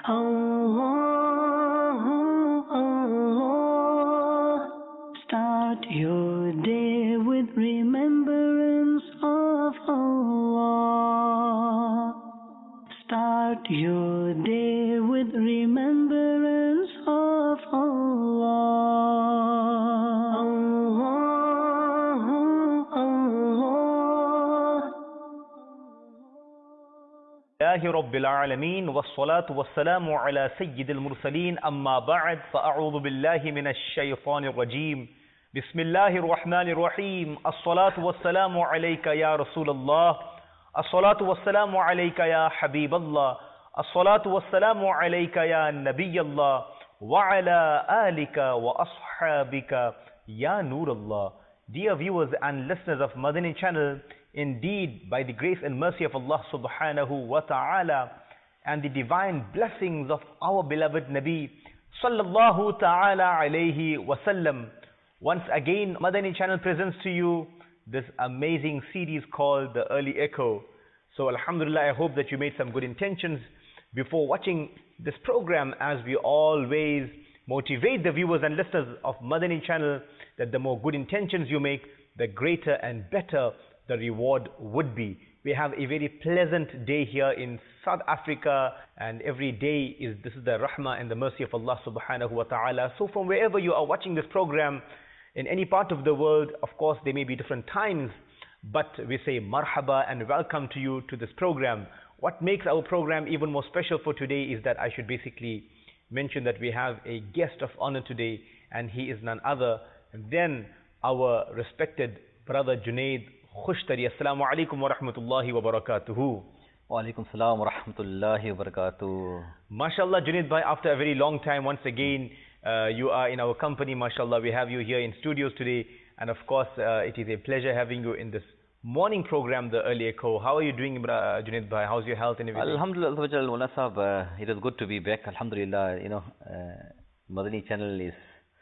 Allah, Allah. Start your day with remembrance of Allah. Start your day with remembrance of Allah. Allah, Allah. لله رب العالمين والصلاة والسلام على سيد المرسلين أما بعد فأعوذ بالله من الشيطان الرجيم بسم الله الرحمن الرحيم الصلاة والسلام عليك يا رسول الله الصلاة والسلام عليك يا حبيب الله الصلاة والسلام عليك يا نبي الله وعلى آلك وأصحابك يا نور الله. Dear viewers and listeners of Madani channel, indeed, by the grace and mercy of Allah subhanahu wa ta'ala and the divine blessings of our beloved Nabi sallallahu ta'ala alayhi wasallam, once again Madani channel presents to you this amazing series called The Early Echo. So alhamdulillah, I hope that you made some good intentions before watching this program, as we always motivate the viewers and listeners of Madani channel that the more good intentions you make, the greater and better the reward would be. We have a very pleasant day here in South Africa, and every day this is the rahmah and the mercy of Allah subhanahu wa ta'ala. So from wherever you are watching this program, in any part of the world, of course there may be different times, but we say marhaba and welcome to you to this program. What makes our program even more special for today is that I should basically mention that we have a guest of honor today, and he is none other than our respected brother Junaid Khushtari. Assalamu alaikum wa rahmatullahi wa barakatuhu. Wa alaikum salam wa rahmatullahi wa barakatuh. MashaAllah, Junaid bhai, after a very long time, once again, you are in our company, MashaAllah. We have you here in studios today, and of course, it is a pleasure having you in this morning program, The Early Echo. How are you doing, Junaid bhai? How's your health and everything? Alhamdulillah, Mullah Sahab, it is good to be back. Alhamdulillah, Madani channel is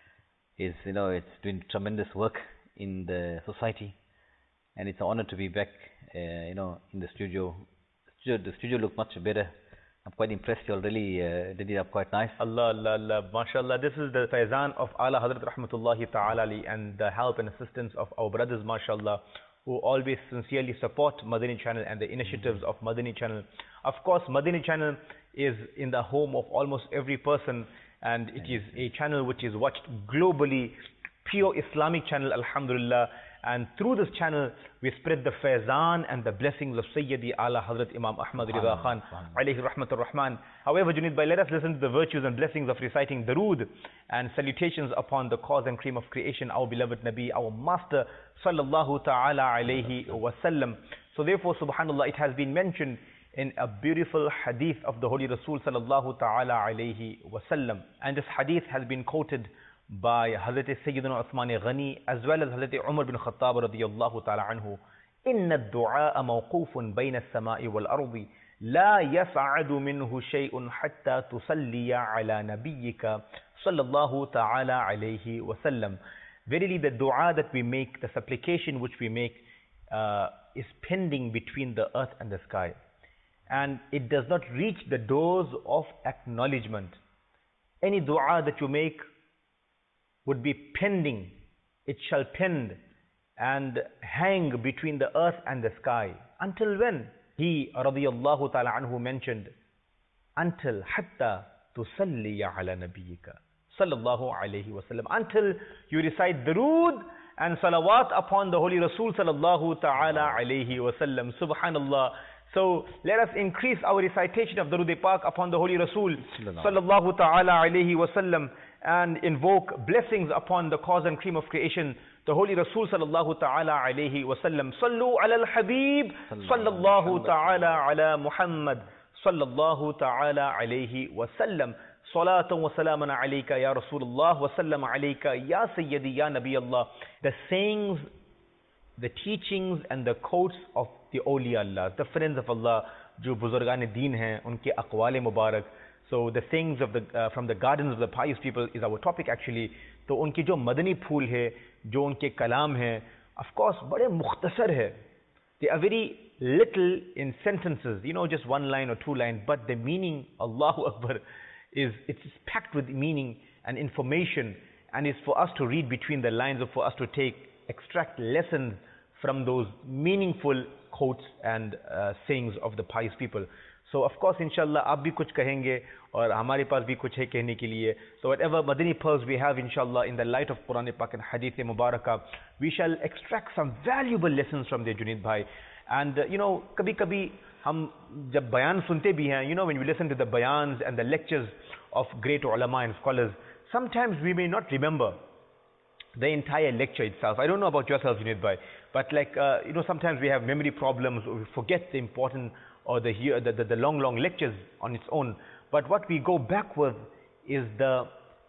it's doing tremendous work in the society, and it's an honor to be back, in the studio. The studio looks much better. I'm quite impressed. You already did it up quite nice. Allah, Allah, Allah. MashaAllah. This is the faizan of Ala Hazrat Rahmatullahi Ta'ala Ali and the help and assistance of our brothers, MashaAllah, who always sincerely support Madani channel and the initiatives of Madani channel. Of course, Madani channel is in the home of almost every person, and it is a channel which is watched globally, pure Islamic channel, alhamdulillah. And through this channel, we spread the faizan and the blessings of Sayyidi Ala Hazrat Imam Ahmad Rida Khan, alayhi rahmatur rahman. However, Junaid bhai, let us listen to the virtues and blessings of reciting Darood and salutations upon the cause and cream of creation, our beloved Nabi, our master, sallallahu ta'ala alayhi wasallam. So therefore, subhanallah, it has been mentioned in a beautiful hadith of the Holy Rasul sallallahu ta'ala alayhi wasallam. And this hadith has been quoted by Hazrat Sayyidina Uthman Ghani as well as Hazrat Umar bin Khattab radiyallahu ta'ala anhu. إن الدعاء موقوف بين السماء والأرض لا يسعد منه شيء حتى تصلي على نبيك صلى الله تعالى عليه وسلم. Verily, the dua that we make, the supplication which we make, is pending between the earth and the sky, and it does not reach the doors of acknowledgement. Any dua that you make would be pending. It shall pend and hang between the earth and the sky. Until when? He radiyallahu ta'ala anhu mentioned, until hatta tusalliya ala nabiyyika sallallahu alayhi wasallam, until you recite Darood and salawat upon the Holy Rasul sallallahu ta'ala alayhi wasallam. Subhanallah. So let us increase our recitation of Darood Pak upon the Holy Rasul sallallahu ta'ala alayhi wasallam, and invoke blessings upon the cause and cream of creation, the Holy Rasul sallallahu ta'ala alayhi wasallam. Sallu ala al-Habib sallallahu ta'ala ala Muhammad sallallahu ta'ala alayhi wasallam. Salatan wa salaman alayka ya Rasulullah wa sallam alayka ya Sayyidi ya Nabi Allah. The sayings, the teachings and the quotes of the awliya Allah, the friends of Allah, jo buzurgan deen hain, unke aqwal mubarak. So the sayings of from the gardens of the pious people is our topic actually. तो उनकी जो मदनी फूल है, जो उनके कलाम है, of course बड़े मुख्तसर है. They are very little in sentences, just one line or two lines, but the meaning, Allahu Akbar, it's packed with meaning and information, and is for us to read between the lines, or for us to extract lessons from those meaningful quotes and sayings of the pious people. So of course, inshallah, आप भी कुछ कहेंगे और हमारे पास भी कुछ है कहने के लिए. So whatever Madani pearls we have, inshallah, in the light of Quran Pak and Hadith Mubarakah, we shall extract some valuable lessons from there, Junaid bhai. And कभी-कभी हम जब बयान सुनते भी हैं, when we listen to the bayans and the lectures of great ulama and scholars, sometimes we may not remember the entire lecture itself. I don't know about yourself, Junaid bhai, but sometimes we have memory problems, or we forget the important or the long lectures on its own. But what we go back with is the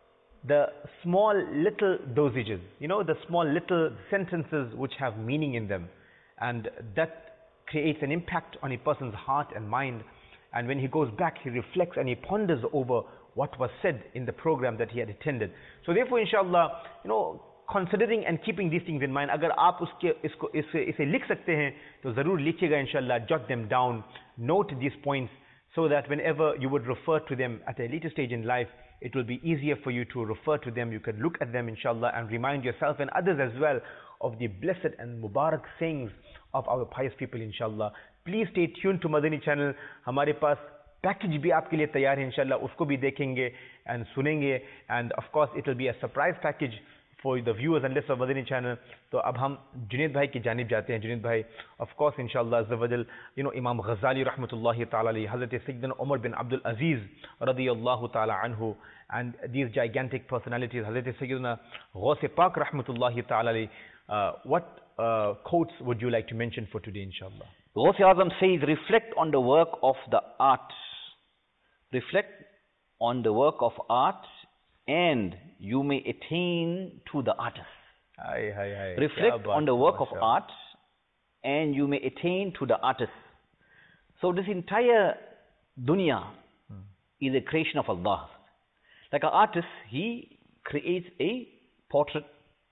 small little dosages, the small little sentences which have meaning in them, and that creates an impact on a person's heart and mind. And when he goes back, he reflects and he ponders over what was said in the program that he had attended. So therefore, inshallah, considering and keeping these things in mind, अगर आप इसे लिख सकते हैं तो ज़रूर लिखिएगा, inshallah, jot them down, note these points, so that whenever you would refer to them at a later stage in life, it will be easier for you to refer to them. You can look at them, inshallah, and remind yourself and others as well of the blessed and Mubarak sayings of our pious people, inshallah. Please stay tuned to Madani channel. हमारे पास package भी आपके लिए तैयार है, inshallah, उसको भी देखेंगे and सुनेंगे, and of course it will be a surprise package for the viewers and listeners of Madani channel. तो अब हम जुनैद भाई की जानिब जाते हैं. जुनैद भाई, of course, inshallah azza wa jal, Imam Ghazali rahmatullahi ta'ala alayhi, Hazrat Sayyidina Umar bin Abdul Aziz radiyallahu ta'ala anhu, and these gigantic personalities, Hazrat Sayyidina Ghaus Pak rahmatullahi ta'ala alayhi, what quotes would you like to mention for today, inshallah? Ghaus Azam says, reflect on the work of the art. Reflect on the work of art, and you may attain to the artist. Reflect on the work of art, and you may attain to the artist. So this entire dunya is a creation of Allah. Like an artist, he creates a portrait,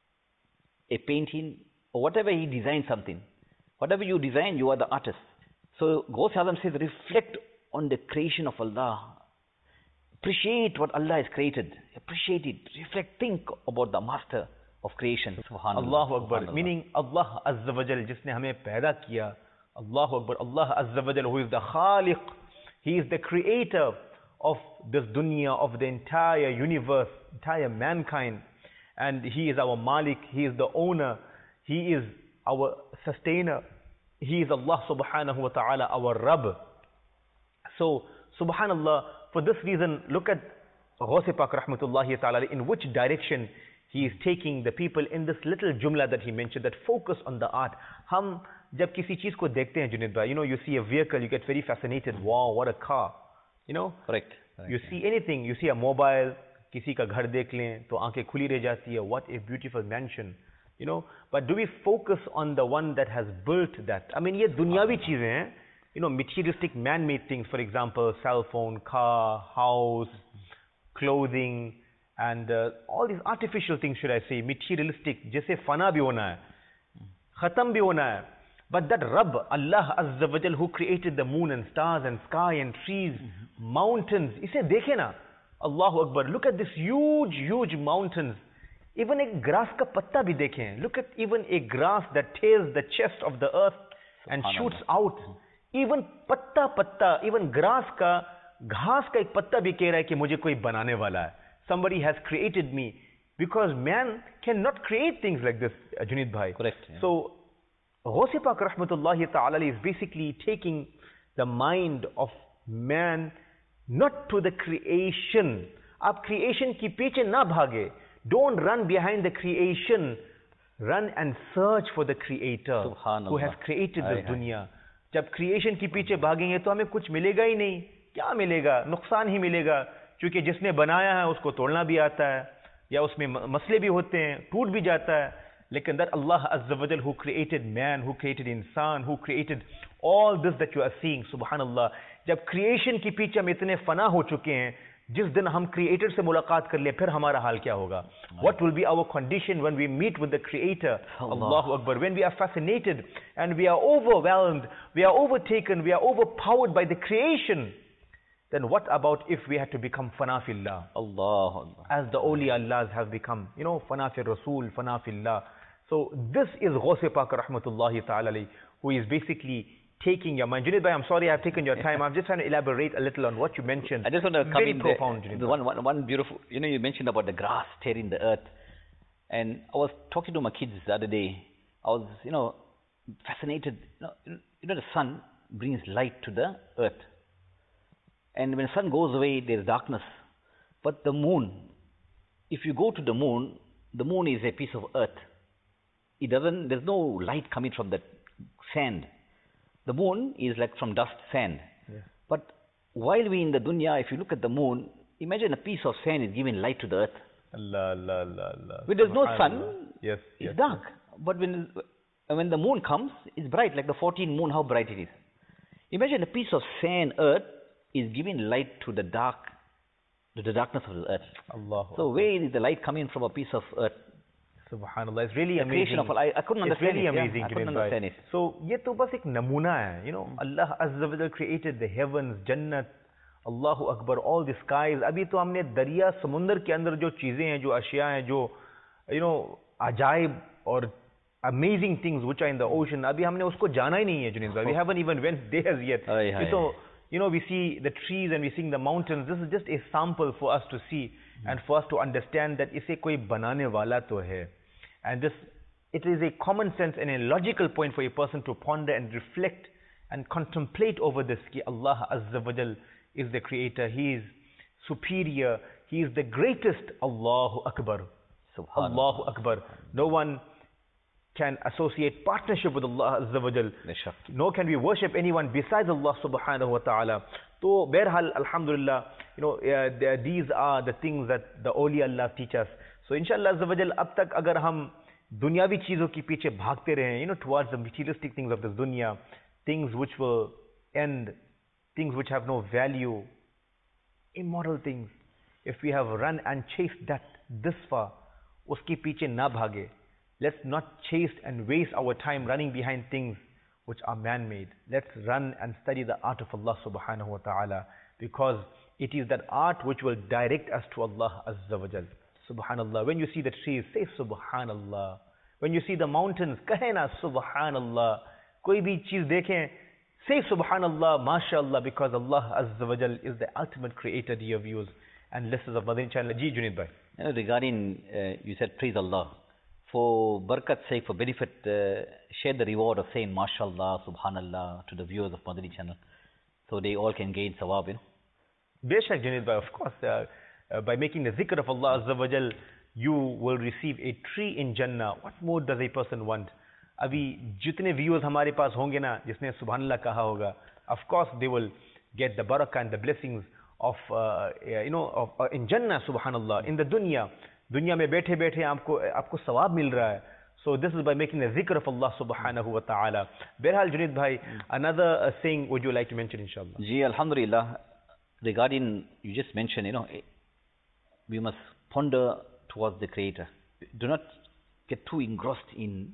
a painting, or whatever he designs something. Whatever you design, you are the artist. So Ghaus Azam says, reflect on the creation of Allah. Appreciate what Allah has created. Appreciate it. Reflect. Think about the master of creation. Subhanallah. Allahu Akbar. Meaning Allah Azza wa Jal, जिसने हमें पैदा किया. Allahu Akbar. Allah Azza wa Jal, who is the Khaliq. He is the creator of this dunya, of the entire universe, entire mankind. And He is our Malik. He is the owner. He is our sustainer. He is Allah subhanahu wa ta'ala, our Rabb. So, subhanallah, for this reason, look at Ghaus Pak rahmatullahi ta'ala, in which direction he is taking the people in this little jumla that he mentioned, that focus on the art. हम जब किसी चीज को देखते हैं जुनैद भाई, you see a vehicle, you get very fascinated. Wow, what a car, Correct. You see anything, you see a mobile, किसी का घर देख लें तो आंखें खुली रह जाती है. What a beautiful mansion, But do we focus on the one that has built that? I mean, ये दुनियावी चीजें हैं. Materialistic man-made things, for example, cell phone, car, house, clothing, and all these artificial things, should I say, materialistic, जैसे फना भी होना है, ख़त्म भी होना है. But that Rabb, Allah Azza wa Jal, who created the moon and stars and sky and trees, mountains, इसे देखे ना, Allahu Akbar, look at this huge, huge mountains. Even a grass का पत्ता भी देखें. Look at even a grass that tears the chest of the earth and shoots out. Even पत्ता, even grass का, घास का एक पत्ता भी कह रहा है कि मुझे कोई बनाने वाला है. Somebody has created me, because man cannot create things like this, Junaid bhai. Correct. Yeah. So Ghaus Pak rahmatullahi ta'ala is basically taking the mind of man not to the creation. आप creation की पीछे ना भागे. Don't run behind the creation. Run and search for the creator who has created this dunya. जब creation के पीछे भागेंगे तो हमें कुछ मिलेगा ही नहीं. क्या मिलेगा? नुकसान ही मिलेगा, क्योंकि जिसने बनाया है उसको तोड़ना भी आता है, या उसमें मसले भी होते हैं, टूट भी जाता है. लेकिन that Allah Azza wa Jal, who created man, who created insan, who created all this that you are seeing, subhanallah, जब क्रिएशन के पीछे हम इतने फना हो चुके हैं, जिस दिन हम creator से मुलाकात कर ले फिर हमारा हाल क्या होगा? What will be our condition when we meet with the creator? Allahu Akbar. When we are fascinated and we are overwhelmed, we are overtaken, we are overpowered by the creation, then what about if we had to become fana fillah? Allah. As the awliya Allahs have become, you know, fana fil Rasul, fana fillah. So this is Ghaus-e Pak rahmatullahi ta'ala alayhi, who is basically taking your mind. Junaid bhai, I'm sorry I've taken your time. I'm just trying to elaborate a little on what you mentioned. I just want to come Very in profound, there. Junaid. One beautiful, you know, you mentioned about the grass tearing the earth. And I was talking to my kids the other day. I was, you know, fascinated. You know, the sun brings light to the earth. And when the sun goes away, there's darkness. But the moon, if you go to the moon is a piece of earth. There's no light coming from the sand. The moon is like from dust, sand. Yeah. But while we in the dunya, if you look at the moon, imagine a piece of sand is giving light to the earth. Allah, Allah, Allah, Allah. When there's no sun, yes, it's dark. But when the moon comes, it's bright, like the 14th moon, how bright it is. Imagine a piece of sand, earth, is giving light to the darkness of the earth. Allah. So where is the light coming from a piece of earth? Subhanallah, it's really The amazing. creation of Allah. I couldn't It's understand really it. amazing. I couldn't Junaid bhai. understand it. So ये तो बस एक नमूना है, you know. Allah Azza wa Jalla created the heavens, Jannat, Allahu Akbar, all the skies. अभी तो हमने दरिया समुंदर के अंदर जो चीजें हैं, जो अशिया हैं, जो you know अजाइब और amazing things which are in the ocean, अभी हमने उसको जाना ही नहीं है, Junaid bhai. We haven't even went there yet. So you know, we see the trees and we see the mountains. This is just a sample for us to see and for us to understand that इसे कोई बनाने वाला तो है. And this, it is a common sense and a logical point for a person to ponder and reflect and contemplate over this. Ki Allah Azza wa Jal is the creator. He is superior. He is the greatest. Allahu Akbar. Allahu Akbar. No one can associate partnership with Allah Azza wa Jal. Nor can we worship anyone besides Allah Subhanahu wa Ta'ala. So, Berhal, Alhamdulillah, you know, these are the things that the awliya Allah teach us. So inshallah Azza wa Jal, ab tak agar hum dunyavi cheezon ki piche bhagte rahe, you know, towards the materialistic things of this dunya, things which will end, things which have no value, immoral things. If we have run and chased that this far, uski piche na bhage. Let's not chase and waste our time running behind things which are man-made. Let's run and study the art of Allah Subhanahu wa Ta'ala, because it is that art which will direct us to Allah Azza wa Jal. Subhanallah. When you see the trees, say Subhanallah. When you see the mountains, kahe na Subhanallah. Koi bhi cheez dekhen, say Subhanallah, MashaAllah, because Allah Azza wa Jal is the ultimate creator, dear viewers and listeners of Madani channel. Ji Junaid bhai. Regarding, you said praise Allah. For barakat's sake, for benefit, share the reward of saying MashaAllah, Subhanallah to the viewers of Madani channel, so they all can gain sawab, you know. Beshak Junaid bhai, of course. By making the zikr of Allah Azza wa Jal, you will receive a tree in Jannah. What more does a person want? Abhi jitne viewers hamare paas honge na, jisne Subhanallah kaha hoga, of course they will get the barakah and the blessings of, you know, in Jannah, Subhanallah. In the dunya mein bethe aapko sawab mil raha hai. So this is by making the zikr of Allah Subhanahu wa Ta'ala. Berhal Junaid bhai, another saying would you like to mention, inshallah? Ji, Alhamdulillah. Regarding, you just mentioned, you know, we must ponder towards the Creator. Do not get too engrossed in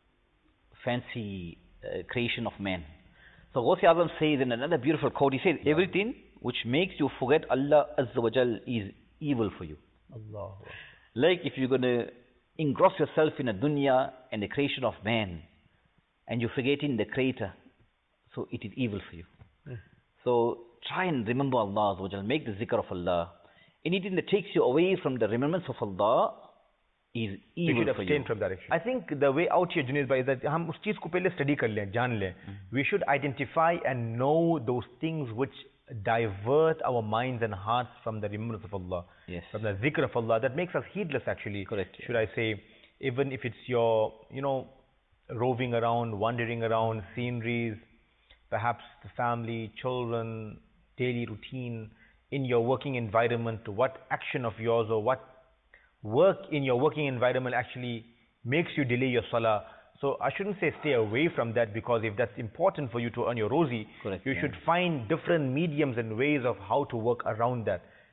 fancy creation of man. So Ghaus-e Azam says in another beautiful quote, he says, everything which makes you forget Allah Azza wa Jal is evil for you. Allah. Like if you're going to engross yourself in a dunya and the creation of man, and you're forgetting the Creator, so it is evil for you. So try and remember Allah Azza wa Jal, make the zikr of Allah. Anything that takes you away from the remembrance of Allah is evil for you. We should abstain from that action. I think the way out here, Junaid bhai, is that hum us cheez ko pehle study kar lein, jaan lein. We should identify and know those things which divert our minds and hearts from the remembrance of Allah, from the zikr of Allah, that makes us heedless actually. Correct. Should I say, even if it's your, you know, roving around, wandering around, sceneries, perhaps the family, children, daily routine, in your working environment, what action of yours or what work in your working environment actually makes you delay your salah. So I shouldn't say stay away from that, because if that's important for you to earn your rozi, you should find different mediums and ways of how to work around that.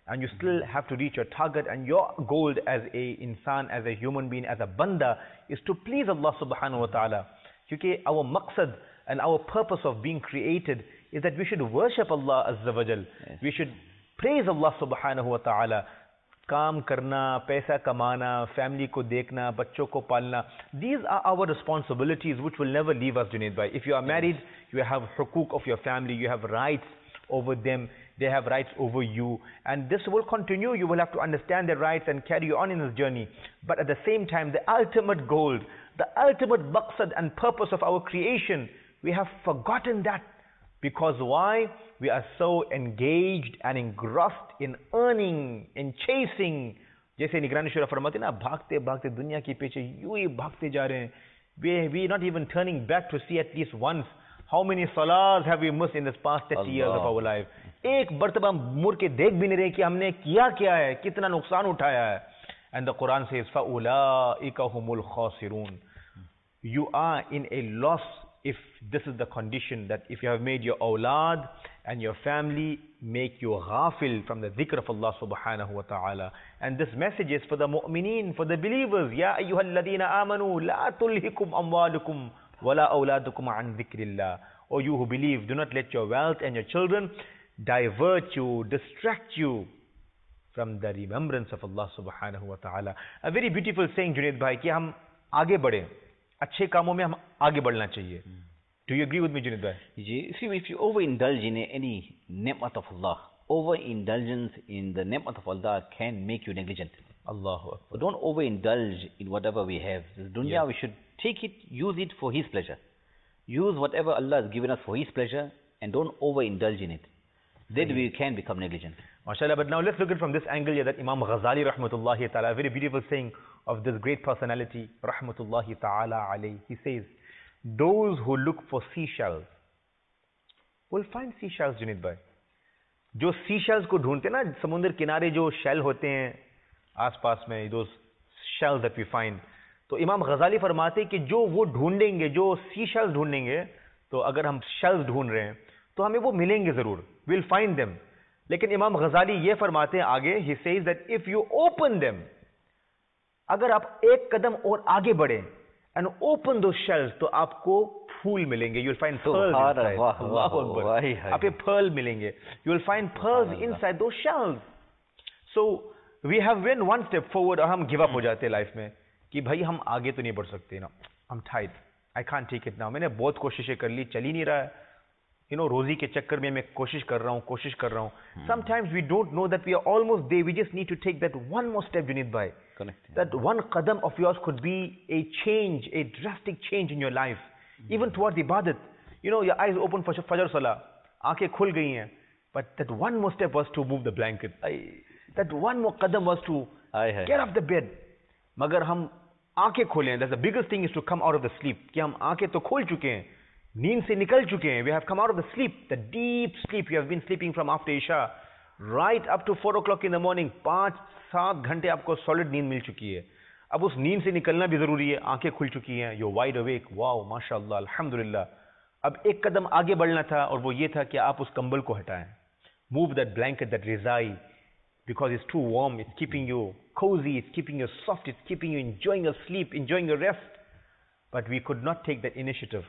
and you still have to reach your target, and your goal as a insan, as a human being, as a banda, is to please Allah subhanahu wa ta'ala. Because our maqsad and our purpose of being created is that we should worship Allah azza wa jal. We should praise Allah subhanahu wa ta'ala. काम करना, पैसा कमाना, family को देखना, बच्चों को पालना, these are our responsibilities which will never leave us, Junaid bhai. If you are married, you have hukuk of your family, you have rights over them, they have rights over you, and this will continue. You will have to understand their rights and carry on in this journey. But at the same time, the ultimate goal, the ultimate maqsad and purpose of our creation, we have forgotten that. Because why? We are so engaged and engrossed in earning, in chasing. जैसे निगरानी शुरा फरमाते ना, भागते भागते दुनिया के पीछे यूं ही भागते जा रहे हैं. We not even turning back to see at least once how many salahs have we missed in this past 30 years of our life. एक बर्तबा मुड़ के देख भी नहीं रहे कि हमने किया क्या है, कितना नुकसान उठाया है. And the Quran says, فَأُولَٰئِكَ هُمُ الْخَاسِرُونَ. You are in a loss if this is the condition, that if you have made your awlad and your family make you ghafil from the dhikr of Allah subhanahu wa ta'ala. And this message is for the mu'mineen, for the believers. Ya ayyuhalladhina amanu la tulhikum amwalukum wala awladukum an dhikrillah. O you who believe, do not let your wealth and your children divert you, distract you from the remembrance of Allah subhanahu wa ta'ala. A very beautiful saying, Junaid bhai, कि हम आगे बढ़ें, अच्छे कामों में हम आगे बढ़ना चाहिए. Do you agree with me, Junaid bhai? If you overindulge in any ni'mat of Allah, overindulgence in the ni'mat of Allah can make you negligent. Allahu Akbar. So don't overindulge in whatever we have. This dunya, we should take it, use it for His pleasure. Use whatever Allah has given us for His pleasure, and don't overindulge in it. Then we can become negligent. MashaAllah, but now let's look at it from this angle here, that Imam Ghazali rahmatullahi ta'ala, a very beautiful saying of this great personality, rahmatullahi ta'ala alayhi. He says, those who look for seashells will find seashells, Junaid bhai. जो seashells को ढूंढते ना, समुद्र किनारे जो shell होते हैं आसपास में, those shells that we find, तो इमाम गजाली फरमाते कि जो वो ढूंढेंगे, जो seashells ढूंढेंगे, तो अगर हम shells ढूंढ रहे हैं तो हमें वो मिलेंगे जरूर, we'll find them. लेकिन इमाम गजाली ये फरमाते हैं आगे, he says that if you open them, अगर आप एक कदम और आगे बढ़े and open those shells, तो आपको फूल मिलेंगे, you'll find pearls inside. Allahu Akbar. आप ये pearl मिलेंगे, you'll find pearls inside those shells. So we have been one step forward, और हम give up हो जाते हैं लाइफ में कि भाई हम आगे तो नहीं बढ़ सकते ना, I'm tired, I can't take it now. मैंने बहुत कोशिशें कर ली, चल ही नहीं रहा है. You know, रोजी के चक्कर में मैं कोशिश कर रहा हूँ. Sometimes we don't know that we are almost there. We just need to take that one more step, Junaid bhai. That one qadam of yours could be a change, a drastic change in your life. Even towards ibadat. You know, your eyes open for Fajr Salah. आंखें खुल गई हैं. But that one more step was to move the blanket. That one more qadam was to get off the bed. मगर हम आंखें खोलें. That's the biggest thing, is to come out of the sleep. कि हम आंखें तो खोल चुके हैं. नींद से निकल चुके हैं. We have come out of the sleep, the deep sleep. You have been sleeping from after Isha right up to 4 o'clock in the morning. 5-7 घंटे आपको solid नींद मिल चुकी है. अब उस नींद से निकलना भी जरूरी है. आंखें खुल चुकी हैं. You're wide awake. Wow, माशाअल्लाह, अल्हम्दुलिल्लाह. अब एक कदम आगे बढ़ना था, और वो ये था कि आप उस कंबल को हटाएं. Move that blanket, that rizai, because it's too warm. It's keeping you cozy. It's keeping you soft. It's keeping you enjoying your sleep, enjoying your rest. But we could not take that initiative.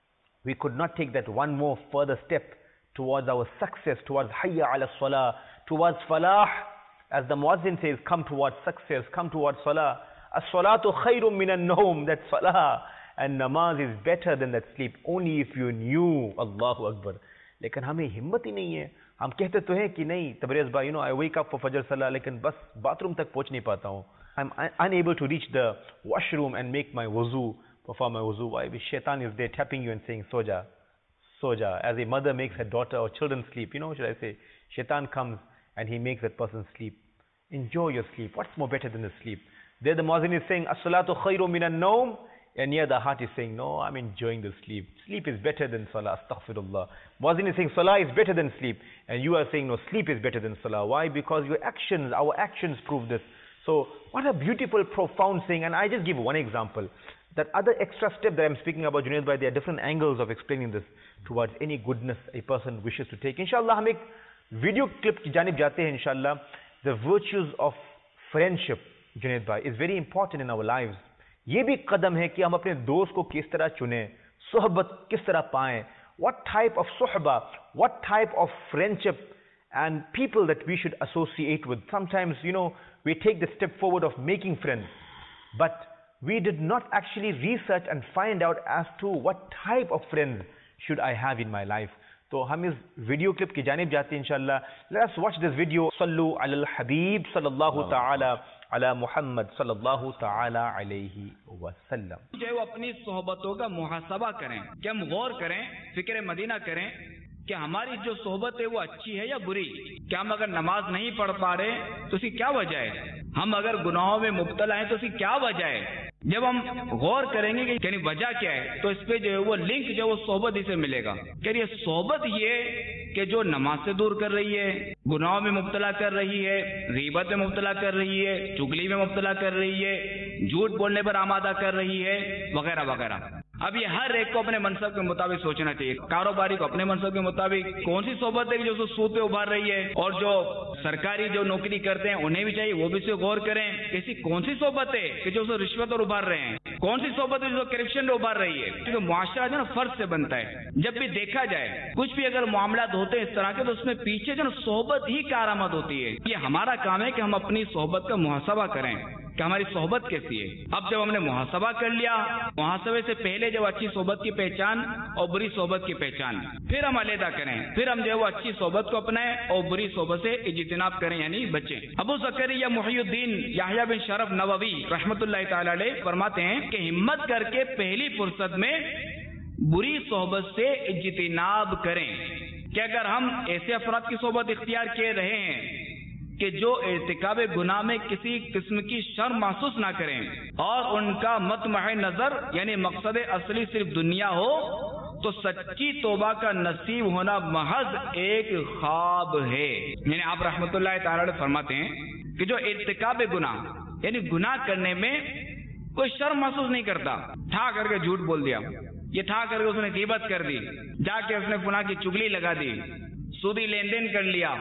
We could not take that one more further step towards our success, towards hayya ala salah, towards falah. As the muazzin says, come towards success, come towards salah. As-salatu khayrun min an-nawm. That salah and namaz is better than that sleep. Only if you knew. Allahu Akbar. लेकिन हमें हिम्मत ही नहीं है. हम कहते तो हैं कि नहीं तबरेज़ भाई, you know, I wake up for Fajr Salah, लेकिन बस bathroom तक पहुँच नहीं पाता हूँ. I'm unable to reach the washroom and make my wuzu, perform my wuzu. Why? Shaitan is there tapping you and saying, Soja, Soja. As a mother makes her daughter or children sleep, you know, should I say, Shaitan comes and he makes that person sleep. Enjoy your sleep. What's more better than the sleep? There the muazzin is saying, As-salatu khayru min an-nawm. And here the heart is saying, no, I'm enjoying the sleep. Sleep is better than salah. Astaghfirullah. Muazzin is saying, salah is better than sleep. And you are saying, no, sleep is better than salah. Why? Because your actions, our actions prove this. So, what a beautiful, profound thing. And I just give one example. That other extra step that I'm speaking about, Junaid bhai, there are different angles of explaining this towards any goodness a person wishes to take. Inshallah, हम एक video clip کی جانب جاتے ہیں انشاءاللہ. The virtues of friendship, Junaid بھائی, is very important in our lives. یہ بھی قدم ہے کہ ہم اپنے دوست کو کس طرح چنیں, صحبت کس طرح پائیں, what type of Sahba, what type of friendship and people that we should associate with. Sometimes, we take the step forward of making friends, but we did not actually research and find out as to what type of friends should I have in my life. تو ہم اس video clip کی جانب جاتے ہیں انشاءاللہ. Let us watch this video. صلو علی الحبیب صلی اللہ تعالی علی محمد صلی اللہ تعالی علیہ وسلم. جو وہ اپنی صحبتوں کا محاسبہ کریں, کہ ہم غور کریں, فکر مدینہ کریں کہ ہماری جو صحبت ہے وہ اچھی ہے یا بری. کہ ہم اگر نماز نہیں پڑھ پا رہے تو اس کی کیا وجہ ہے, ہم اگر گناہوں میں مبتلا ہیں تو اس کی کیا وجہ ہے. جب ہم غور کریں گے کہ یعنی وجہ کیا ہے, تو اس پہ جو ہے وہ لنک جو وہ صحبت ہی سے ملے گا. کہ یہ صحبت یہ کہ جو نماز سے دور کر رہی ہے, گناہوں میں مبتلا کر رہی ہے, غیبت میں مبتلا کر رہی ہے, چغلی میں مبتلا کر رہی ہے, جھوٹ بولنے پر آمادہ کر رہی ہے, وغیرہ وغیرہ. اب یہ ہر ایک کو اپنے منصب کے مطابق سوچنا چاہیے. کاروباری کو اپنے منصب کے مطابق کون سی صحبت ہے جو اس کو سود پہ ابھار رہی ہے, اور جو سرکاری جو نوکری کرتے ہیں انہیں بھی چاہیے وہ بھی اسے غور کریں کہ کون سی صحبت ہے کہ جو اسے رشوت اور ابھار رہے ہیں, کون سی صحبت ہے جو کرپشن میں ابھار رہی ہے. کیونکہ معاشرہ جو نا فرض سے بنتا ہے. جب بھی دیکھا جائے کچھ بھی اگر معاملات ہوتے ہیں اس طرح کے, تو اس میں پیچھے جو نا صحبت ہی کارآمد ہوتی ہے. یہ ہمارا کام ہے کہ ہم اپنی صحبت کا محاسبہ کریں کہ ہماری صحبت کیسی ہے. اب جب ہم نے محاسبہ کر لیا, محاسبے سے پہلے جب اچھی صحبت کی پہچان اور بری صحبت کی پہچان, پھر ہم علیحدہ کریں, پھر ہم جو ہے وہ اچھی صحبت کو اپنائیں اور بری صحبت سے اجتناب کریں, یعنی بچیں. ابو زکریا محی الدین یحییٰ بن شرف نووی رحمۃ اللہ تعالی علیہ فرماتے ہیں کہ ہمت کر کے پہلی فرصت میں بری صحبت سے اجتناب کریں. کہ اگر ہم ایسے افراد کی صحبت اختیار کیے رہے ہیں کہ جو ارتکاب گناہ میں کسی قسم کی شرم محسوس نہ کریں, اور ان کا مطمع نظر یعنی مقصد اصلی صرف دنیا ہو, تو سچی توبہ کا نصیب ہونا محض ایک خواب ہے. یعنی آپ رحمۃ اللہ تعالی علیہ فرماتے ہیں کہ جو ارتکاب گناہ یعنی گناہ کرنے میں کوئی شرم محسوس نہیں کرتا, ٹھا کر کے جھوٹ بول دیا, یہ ٹھا کر کے اس نے غیبت کر دی, جا کے اس نے فلاں کی چگلی لگا دی, سودی لین دین کر لیا,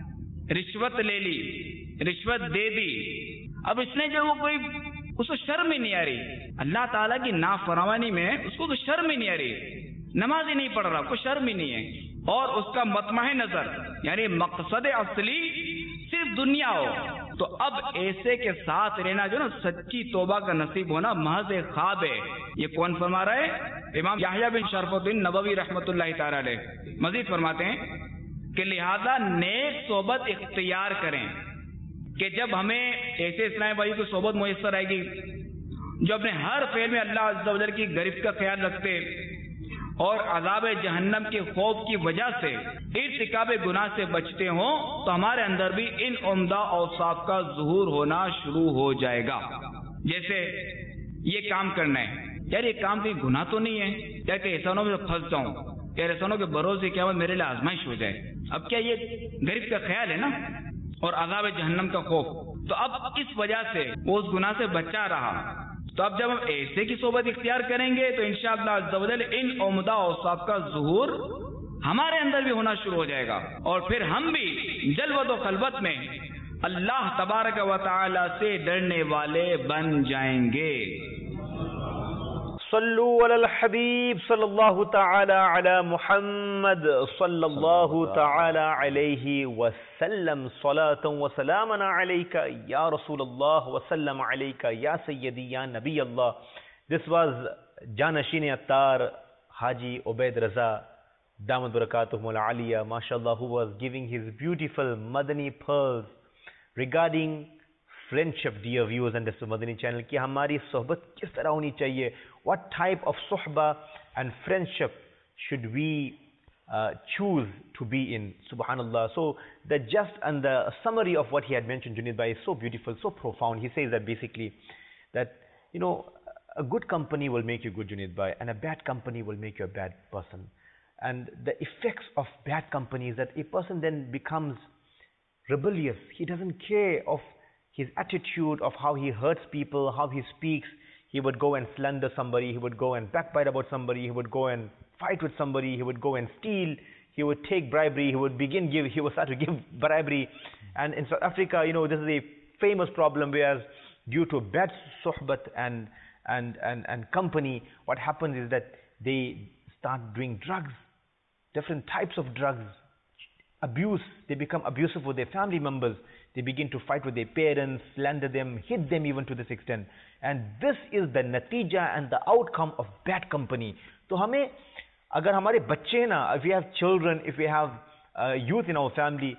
رشوت لے لی, رشوت دے دی. اب اس نے جو وہ کوئی اس کو شرم ہی نہیں آ رہی, اللہ تعالیٰ کی نافرمانی میں اس کو تو شرم ہی نہیں آ رہی, نماز ہی نہیں پڑھ رہا, کوئی شرم ہی نہیں ہے, اور اس کا مطمع نظر یعنی مقصد اصلی صرف دنیا ہو, تو اب ایسے کے ساتھ رہنا جو نا سچی توبہ کا نصیب ہونا محض ایک خواب ہے. یہ کون فرما رہا ہے؟ امام یحییٰ بن شرف الدین نووی رحمۃ اللہ تعالی علیہ. مزید فرماتے ہیں کہ لہذا نیک صحبت اختیار کریں. کہ جب ہمیں ایسے اسلام بھائی کی صحبت میسر آئے گی جو اپنے ہر فعل میں اللہ عز و جل کی گرفت کا خیال رکھتے اور عذاب جہنم کے خوف کی وجہ سے ارتکاب گناہ سے بچتے ہوں, تو ہمارے اندر بھی ان عمدہ اوصاف کا ظہور ہونا شروع ہو جائے گا. جیسے یہ کام کرنا ہے, یار یہ کام کوئی گناہ تو نہیں ہے, یا کہ احسانوں میں پھنس جاؤں, کہ احسانوں کے بھروسے کیا میرے لیے آزمائش ہو جائے. اب کیا یہ گرفت کا خیال ہے نا, اور عذاب جہنم کا خوف, تو اب اس وجہ سے وہ اس گناہ سے بچا رہا. تو اب جب ہم ایسے کی صحبت اختیار کریں گے تو انشاءاللہ عز و جل ان عمدہ اوصاف کا ظہور ہمارے اندر بھی ہونا شروع ہو جائے گا, اور پھر ہم بھی جلوت و خلوت میں اللہ تبارک و تعالی سے ڈرنے والے بن جائیں گے. صلو علی الحبیب صلی اللہ تعالی علی محمد صلی اللہ تعالی علیہ وسلم. صلاۃ و سلام علیک یا رسول اللہ وسلم علیک یا سیدی یا نبی اللہ. This was جانشین اتار Haji Ubaid Raza Damat Barakatuhum al-Aliyah, mashallah, who was giving his beautiful Madani pearls regarding friendship, dear viewers and this Madani channel, ki hamari sohbat kis tarah honi chahiye, what type of sohbah and friendship should we choose to be in, subhanallah. So the just and the summary of what he had mentioned, Junaid Bhai, is so beautiful, so profound. He says that basically that, you know, a good company will make you good, Junaid Bhai, and a bad company will make you a bad person. And the effects of bad company is that a person then becomes rebellious. He doesn't care of his attitude, of how he hurts people, how he speaks. He would go and slander somebody, he would go and backbite about somebody, he would go and fight with somebody, he would go and steal, he would take bribery, he would start to give bribery. And in South Africa, this is a famous problem, whereas due to bad suhbat and company, what happens is that they start doing drugs, different types of drugs, abuse. They become abusive with their family members. They begin to fight with their parents, slander them, hit them even to this extent. And this is the natija and the outcome of bad company. So हमें अगर हमारे बच्चे ना, if we have children, if we have youth in our family,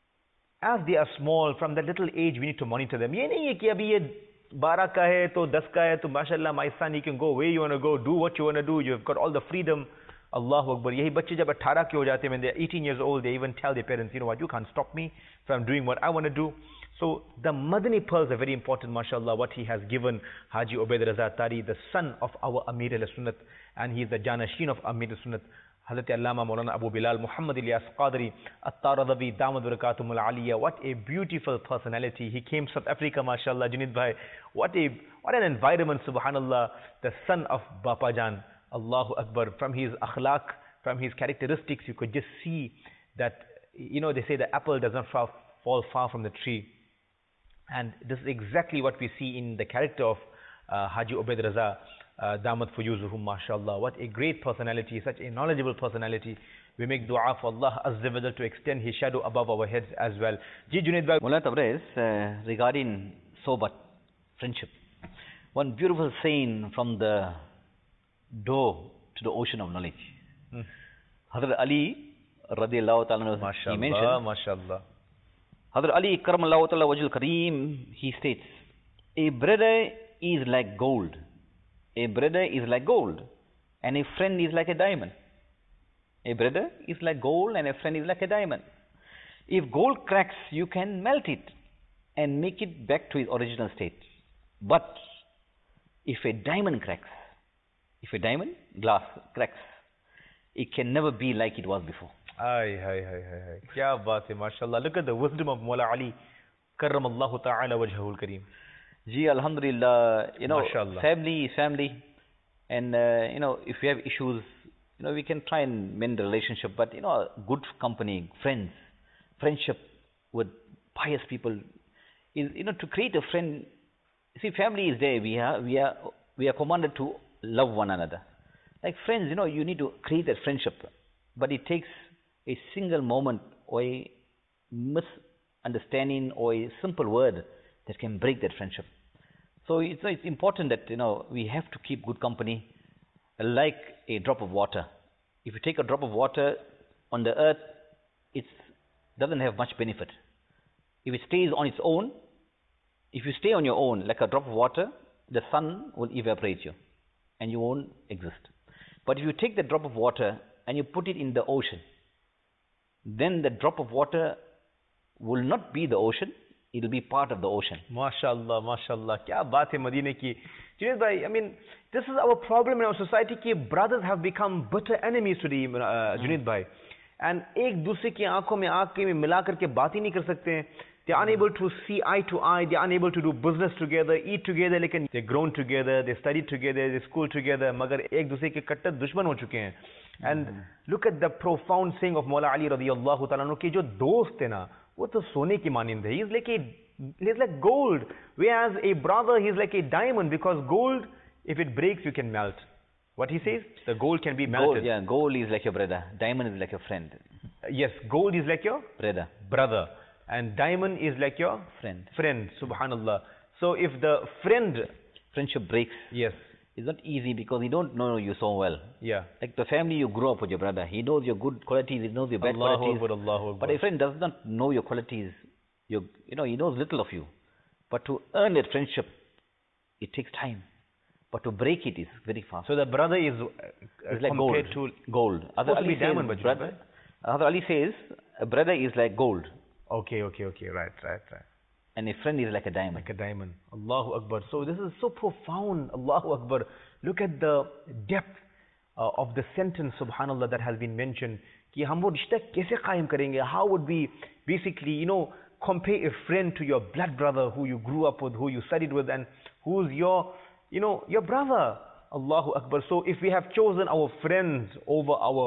as they are small, from that little age, we need to monitor them. ये नहीं है कि अभी ये 12 का है तो 10 का है तो माशाल्लाह my son, you can go where you want to go, do what you want to do, you've got all the freedom. Allahu Akbar. यही बच्चे जब 18 के हो जाते हैं, when they're 18 years old, they even tell their parents, you know what, you can't stop me from doing what I want to do. So the Madani pearls are very important, mashallah, what he has given Haji Ubaid Raza Tari, the son of our Amir al-Sunnat, and he is the Janashin of Amir al-Sunnat, Hazrat Allama Maulana Abu Bilal Muhammad Ilyas Qadri At-Taradawi Damad Barakatum al-Aliyah. What a beautiful personality. He came South Africa, mashallah, Junaid Bhai. What an environment, subhanallah, the son of Bapa Jan. Allahu Akbar. From his akhlaq, from his characteristics, you could just see that, they say the apple does not fall far from the tree. And this is exactly what we see in the character of Haji Ubaid Raza, Damat Fuyuzuhum, mashallah. What a great personality, such a knowledgeable personality. We make dua for Allah Azza wa Jal to extend his shadow above our heads as well. Ji Junaid Bhai. Maulana Tabriz, regarding sohbat, friendship, one beautiful saying from the door to the ocean of knowledge. Hazrat Ali radiallahu ta'ala, he mentioned, mashallah. Hazrat Ali karamallahu ta'ala wajhul kareem, he states, a brother is like gold. A brother is like gold, and a friend is like a diamond. A brother is like gold, and a friend is like a diamond. If gold cracks, you can melt it and make it back to its original state. But if a diamond cracks, glass cracks, it can never be like it was before. Ay. Kya baat hai, mashallah. Look at the wisdom of Mawla Ali, karramallahu ta'ala wajhahul kareem. Ji, alhamdulillah, Mashallah. family is family. And, if we have issues, we can try and mend the relationship. But, good company, friendship with pious people is, to create a friend. See, family is there. We are commanded to love one another. Like friends, you need to create that friendship. But it takes a single moment or a misunderstanding or a simple word that can break that friendship. So it's important that, we have to keep good company like a drop of water. If you take a drop of water on the earth, it doesn't have much benefit. If it stays on its own, if you stay on your own like a drop of water, the sun will evaporate you and you won't exist. But if you take the drop of water and you put it in the ocean, then the drop of water will not be the ocean, it will be part of the ocean. MashaAllah. Kya baat hai Madine ki. Junaid Bhai, I mean, this is our problem in our society ki brothers have become bitter enemies today, Junaid Bhai. And ek dusre ki aankhon mein aankh mein mila karke baat hi nahi kar sakte hain. They are unable to see eye to eye, they are unable to do business together, eat together, lekin they've grown together, they studied together, they school together, magar ek dusre ke kattar dushman ho chuke hain. And look at the profound saying of Mawla Ali radiyallahu ta'ala anhu ki jo dost hai na, wo to sone ki manind hai. He's like gold, whereas a brother, he's like a diamond, because gold, if it breaks, you can melt. What he says? The gold can be melted. Gold is like your brother, diamond is like your friend. Yes, gold is like your brother. And diamond is like your friend. Subhanallah. So if the friendship breaks, yes, it's not easy because he don't know you so well. Yeah. Like the family you grew up with your brother, he knows your good qualities, he knows your bad qualities. Allahu Akbar. But a friend does not know your qualities. He knows little of you. But to earn that friendship, it takes time. But to break it is very fast. So the brother is like gold. Other Ali diamond, Other Ali says a brother is like gold. Okay. Right. And a friend is like a diamond. Like a diamond. Allahu Akbar. So this is so profound. Allahu Akbar. Look at the depth of the sentence, subhanallah, that has been mentioned. Ki hum wo rishta kaise qaim karenge? How would we basically, compare a friend to your blood brother who you grew up with, who you studied with, and who's your brother? Allahu Akbar. So if we have chosen our friends over our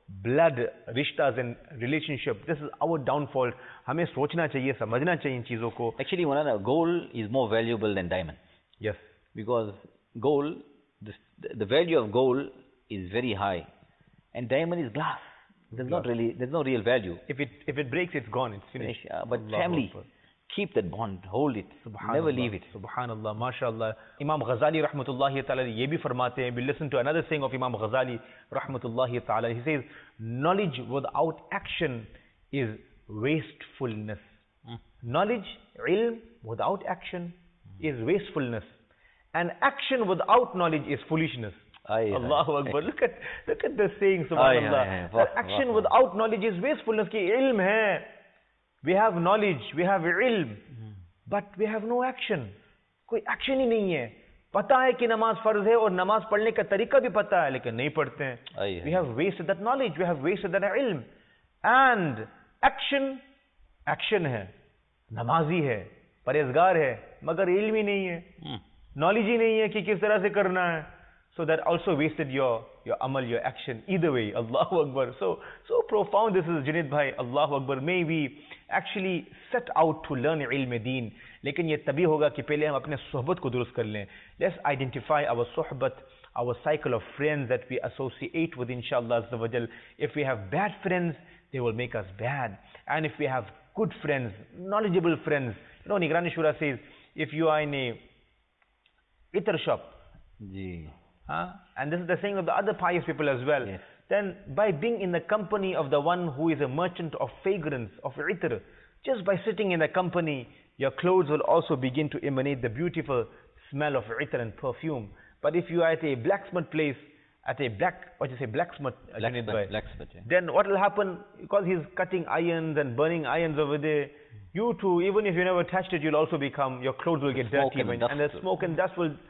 blood, rishtas and relationship. This is our downfall. हमें सोचना चाहिए, समझना चाहिए इन चीजों को. Actually, Maulana, gold is more valuable than diamond. Yes. Because gold, the value of gold is very high, and diamond is glass. There's no real value. If it breaks, it's gone. It's finished. But Allahu family, Akbar. keep that bond, hold it, never leave it. Subhanallah, mashallah. Imam Ghazali rahmatullahi ta'ala ye bhi farmate hain. We listen to another saying of Imam Ghazali rahmatullahi ta'ala. He says, knowledge without action is wastefulness. Knowledge, ilm, without action is wastefulness. And action without knowledge is foolishness. Allahu Akbar. Look at the saying, subhanallah. That action without knowledge is wastefulness. Ki ilm hai. We have knowledge, we have ilm, but we have no action. कोई action ही नहीं है. पता है कि नमाज फर्ज है और नमाज पढ़ने का तरीका भी पता है, लेकिन नहीं पढ़ते हैं. We have wasted that knowledge, we have wasted that ilm. And action है, नमाजी है, परहेजगार है, मगर ilm ही नहीं है. Knowledge ही नहीं है कि किस तरह से करना है. So that also wasted your amal, your action. Either way, Allahu Akbar. So profound this is, Junaid bhai. Allahu Akbar. May we actually set out to learn ilm deen. लेकिन ये तभी होगा कि पहले हम अपने सोहबत को दुरुस्त कर लें. Let's identify our sohbat, our cycle of friends that we associate with, inshallah azza wa jal. If we have bad friends, they will make us bad. And if we have good friends, knowledgeable friends, you know, Nigrani Shura says, if you are in a itar shop, and this is the saying of the other pious people as well, then by being in the company of the one who is a merchant of fragrance, of itr, just by sitting in the company, your clothes will also begin to emanate the beautiful smell of itr and perfume. But if you are at a blacksmith place, blacksmith, then what will happen, because he's cutting irons and burning irons over there, you too, even if you never touched it, you'll also become, your clothes will get dirty, and the smoke and dust will,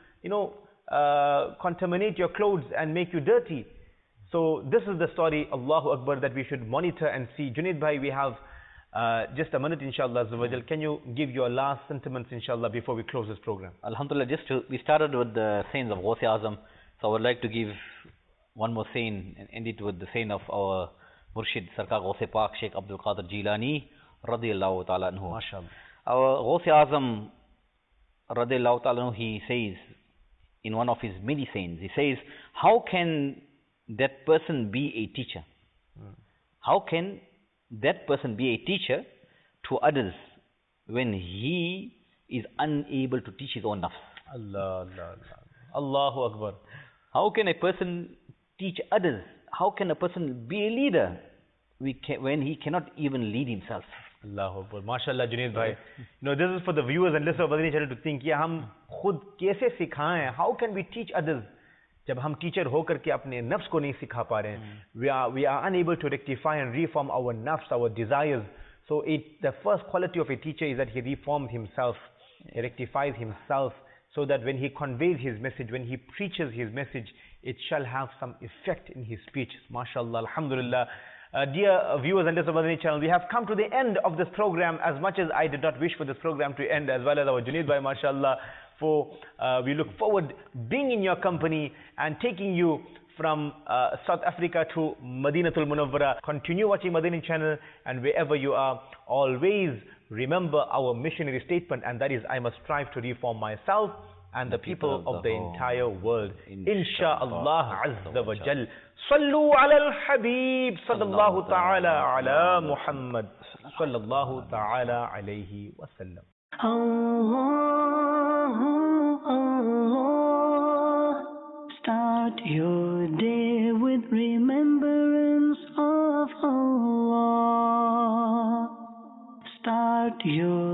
contaminate your clothes and make you dirty. So this is the story, Allahu Akbar, that we should monitor and see. Junaid bhai, we have just a minute, inshallah. Can you give your last sentiments, inshallah, before we close this program? Alhamdulillah, we started with the sayings of Ghaus Azam, so I would like to give one more saying and end it with the saying of our Murshid Sarkar Ghaus Pak Sheikh Abdul Qadir Jilani radiyallahu ta'ala anhu. MashaAllah. Our Ghaus Azam radiyallahu ta'ala anhu, he says in one of his many sayings, he says, how can that person be a teacher? How can that person be a teacher to others when he is unable to teach his own nafs? Allahu Akbar. How can a person teach others? How can a person be a leader when he cannot even lead himself? Allahu Akbar. MashaAllah, Junaid bhai. This is for the viewers and listeners of Madani channel to think, कि हम खुद कैसे सिखाएं? How can we teach others? जब हम teacher होकर के अपने नफ्स को नहीं सिखा पा रहे हैं, we are unable to rectify and reform our nafs, our desires. So the first quality of a teacher is that he reforms himself, he rectifies himself, so that when he conveys his message, when he preaches his message, it shall have some effect in his speech. MashaAllah, Alhamdulillah. Dear viewers and listeners of Madani channel, we have come to the end of this program, as much as I did not wish for this program to end, as well as our Junaid bhai, MashaAllah. For we look forward being in your company and taking you from South Africa to Madinatul Munawwara. Continue watching Madani channel, and wherever you are, always remember our missionary statement, and that is, I must strive to reform myself and the people of the entire world. Insha'Allah Azza wa Jal. Sallu ala al-Habib sallallahu ta'ala ala Muhammad sallallahu ta'ala alayhi wa sallam. Start your day with remembrance of Allah. Start your